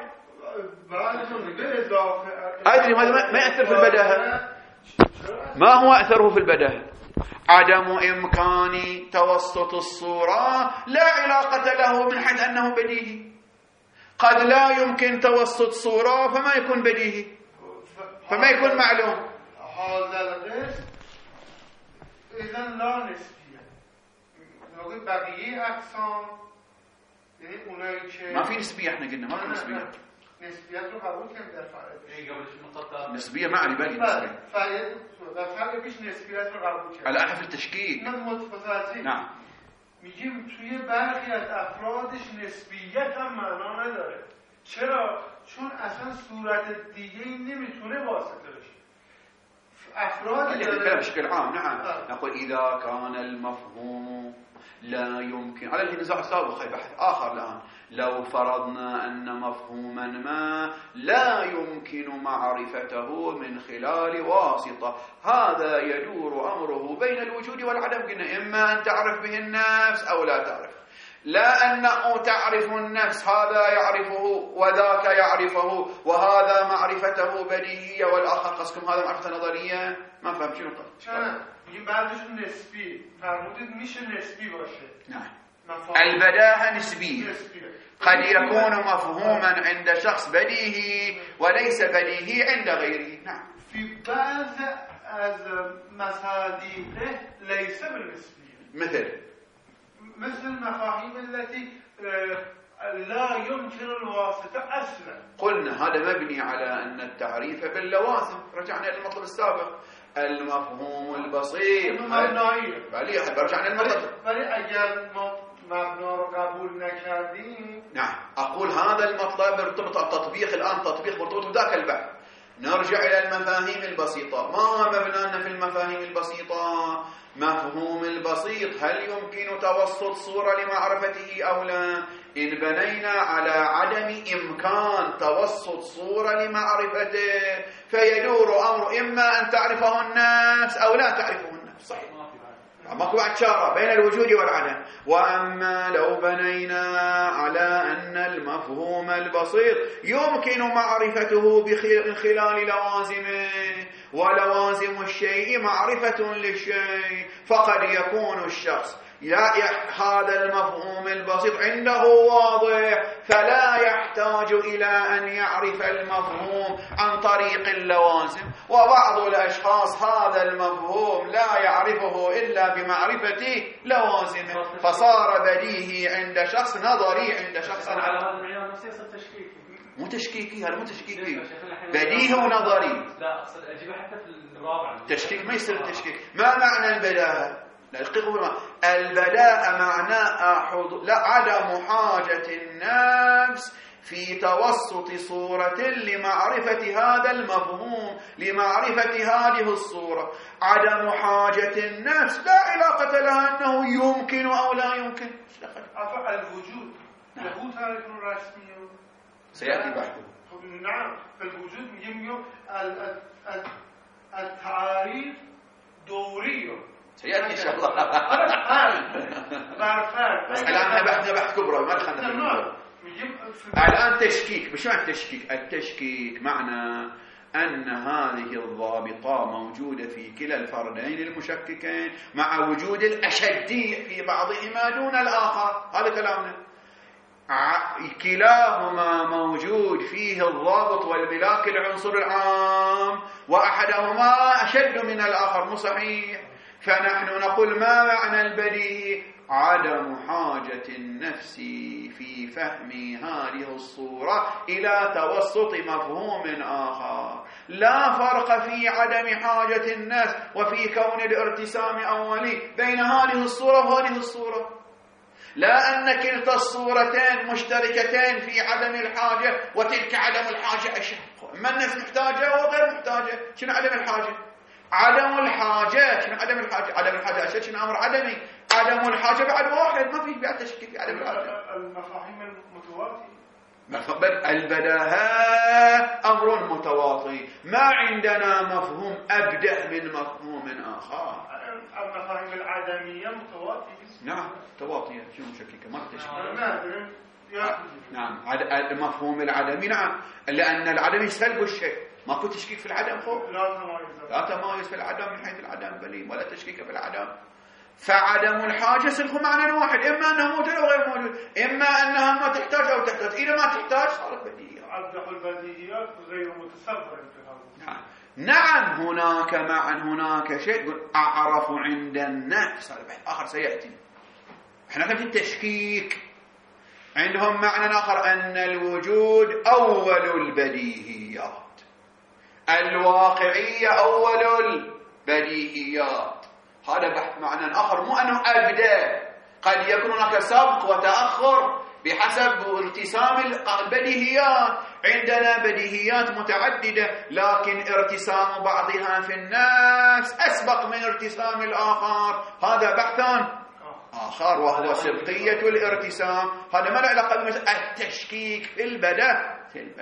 أدري ما يأثر في البداهة. ما هو أثره في البداهة؟ عدم إمكان توسط الصورة لا علاقة له من حيث أنه بديهي. قد لا يمكن توسط صورة فما يكون بديهي، فما يكون معلوم. هذا القسم إذا لا نسبية. نقول بقية أقسام يعني أونایی که ما في نسبية، احنا قلنا ما في نسبية. نسبیت رو قبول کنیم در فرق نسبية معنی بقى نسبية. فرق پیش نسبیت رو قبول کنیم. على حرف التشكيك. نعم. میگیم توی برخی از افرادش نسبیت هم معنا نداره. چرا؟ چون اصلا صورت دیگه نمیتونه واسطه بشه. افراد داره بشكل عام. نعم. نقول إذا كان المفهوم لا يمكن على النزاع السابق بحث آخر الآن، لو فرضنا أن مفهوما ما لا يمكن معرفته من خلال واسطة، هذا يدور أمره بين الوجود والعدم. قلنا إما أن تعرف به النفس أو لا تعرف، لا أنه تعرف النفس هذا يعرفه وذاك يعرفه وهذا معرفته بديهية والآخر قصكم هذا معرفة نظرية. ما فهم شنو قصد؟ میگیم بعدشون نسبی، فرمودید میشه نسبی باشه. نعم. البداهة نسبية، قد يكون مفهوما عند شخص بديهي وليس بديهي عند غيره. نعم. في بعض از مصادیقه ليس بالنسبية، مثل المفاهيم التي لا يمكن الواسطة أصلا. قلنا هذا مبني على أن التعريف باللوازم. رجعنا إلى المطلب السابق، المفهوم البسيط برجعنا المطلب. ولی اگر ما مبنا رو قبول نکردیم، نعم، أقول هذا المطلب ارتبط التطبيق الآن، تطبيق مرتبط بذاك البحث. نرجع إلى المفاهيم البسيطة. ما هو مبنانا في المفاهيم البسيطة؟ مفهوم البسيط هل يمكن توسط صورة لمعرفته أو لا؟ إن بنينا على عدم إمكان توسط صورة لمعرفته فيدور أمر إما أن تعرفه النفس أو لا تعرفه النفس. صحيح، ماكو بعد شارة بين الوجود والعدم. وأما لو بنينا على أن المفهوم البسيط يمكن معرفته من خلال لوازمه، ولوازم الشيء معرفة للشيء، فقد يكون الشخص هذا المفهوم البسيط عنده واضح، فلا يحتاج إلى أن يعرف المفهوم عن طريق اللوازم. وبعض الأشخاص هذا المفهوم لا يعرفه إلا بمعرفة لوازمه، فصار بديهي عند شخص، نظري عند شخص. على هذا المعيار نفسه يصير تشكيكي. مو تشكيكي، هذا مو تشكيكي، بديهي ونظري. لا أقصد أجيبه حتى في الرابع. تشكيك ما يصير تشكيك. ما معنى البداهة؟ البداء معناه عدم حاجة النفس في توسط صورة لمعرفة هذا المفهوم، لمعرفة هذه الصورة. عدم حاجة النفس لا علاقة لها أنه يمكن أو لا يمكن. الوجود له تعريف رسمي سيأتي بحثه. نعم، فالوجود يمكن التعريف دوري سيأتي إن شاء الله. بس الآن بحث كبرى، ما دخلنا الآن تشكيك. مش معنى التشكيك؟ التشكيك معنى أن هذه الضابطة موجودة في كلا الفردين المشككين مع وجود الأشدية في بعضهما دون الآخر. هذا كلامنا. كلاهما موجود فيه الضابط والملاك العنصر العام، وأحدهما أشد من الآخر. مو صحيح؟ فنحن نقول ما معنى البديهي؟ عدم حاجة النفس في فهم هذه الصورة إلى توسط مفهوم آخر. لا فرق في عدم حاجة النفس وفي كون الارتسام أولي بين هذه الصورة وهذه الصورة. لا أن كلتا الصورتين مشتركتين في عدم الحاجة وتلك عدم الحاجة أشد. ما النفس محتاجة وغير محتاجة. شنو عدم الحاجة؟ عدم الحاجة. شنو عدم الحاجة؟ عدم الحاجة أشد. شنو أمر عدمي؟ عدم الحاجة بعد واحد، ما في بعد تشكيك في عدم الحاجة. المفاهيم المتواطئة. البداهة أمر متواطي، ما عندنا مفهوم أبدأ من مفهوم آخر. المفاهيم العدمية متواطئة. نعم متواطية. شو مشككة؟ ما تشكيك. نعم المفهوم العدمي. نعم، لأن العدم سلب الشيء، ماكو تشكيك في العدم. لا تمايز في العدم من حيث العدم بلي، ولا تشكيك في العدم. فعدم الحاجة سلخ معنى واحد، إما أنه موجود أو غير موجود، إما أنها ما تحتاج أو تحتاج. إذا ما تحتاج صارت بديهية. عدح البديهيات غير متصور في هذا. نعم هناك شيء أعرف عند النفس. هذا بحث آخر سيأتي. احنا في التشكيك عندهم معنى آخر، أن الوجود أول البديهيات، الواقعية أول البديهيات. هذا بحث معنى آخر، مو أنه أبدأ. قد يكون هناك سبق وتأخر بحسب ارتسام البديهيات. عندنا بديهيات متعددة، لكن ارتسام بعضها في النفس أسبق من ارتسام الآخر. هذا بحث آخر وهو سبقية الارتسام. هذا ما له علاقة بالتشكيك في البدء.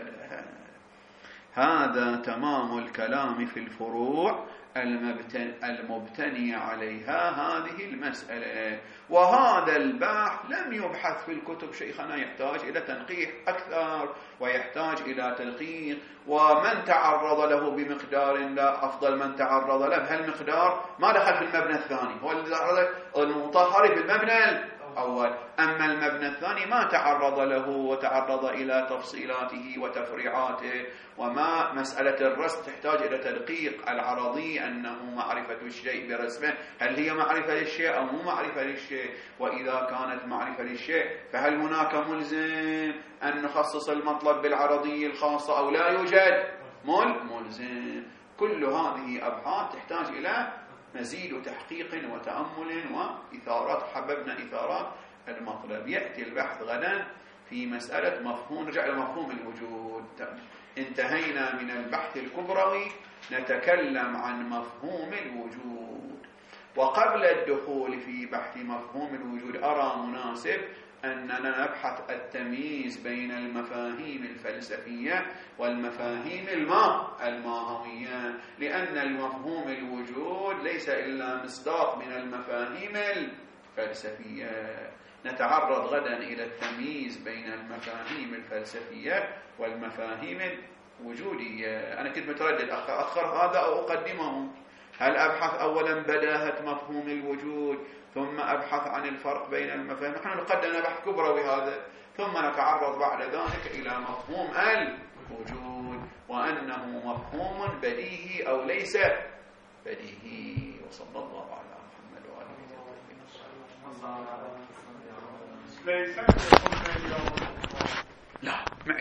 هذا تمام الكلام في الفروع المبتني عليها هذه المسألة. وهذا البحث لم يبحث في الكتب شيخنا، يحتاج إلى تنقيح أكثر ويحتاج إلى تلقيح، ومن تعرض له بمقدار لا أفضل من تعرض له بهالمقدار ما دخل في المبنى الثاني. هو المطهر في المبنى الأول، أما المبنى الثاني ما تعرض له وتعرض إلى تفصيلاته وتفريعاته. وما مسألة الرسم تحتاج إلى تدقيق العرضي، أنه معرفة الشيء برسمه، هل هي معرفة للشيء أو مو معرفة للشيء؟ وإذا كانت معرفة للشيء فهل هناك ملزم أن نخصص المطلب بالعرضي الخاصة أو لا يوجد ملزم؟ كل هذه أبحاث تحتاج إلى مزيد تحقيق وتأمل وإثارات. حببنا إثارات المطلب. يأتي البحث غدا في مسألة مفهوم، رجع لمفهوم الوجود. انتهينا من البحث الكبروي، نتكلم عن مفهوم الوجود. وقبل الدخول في بحث مفهوم الوجود أرى مناسب أننا نبحث التمييز بين المفاهيم الفلسفية والمفاهيم الماهوية، لأن المفهوم الوجود ليس إلا مصداق من المفاهيم الفلسفية. نتعرض غدا إلى التمييز بين المفاهيم الفلسفية والمفاهيم الوجودية. أنا كنت متردد أخر هذا أو أقدمه. هل أبحث أولا بداهة مفهوم الوجود ثم أبحث عن الفرق بين المفاهيم؟ نحن قدمنا بحث كبروي هذا، ثم نتعرض بعد ذلك إلى مفهوم الوجود وأنه مفهوم بديهي أو ليس بديهي. وصلى الله على محمد وآله وصحبه. ليس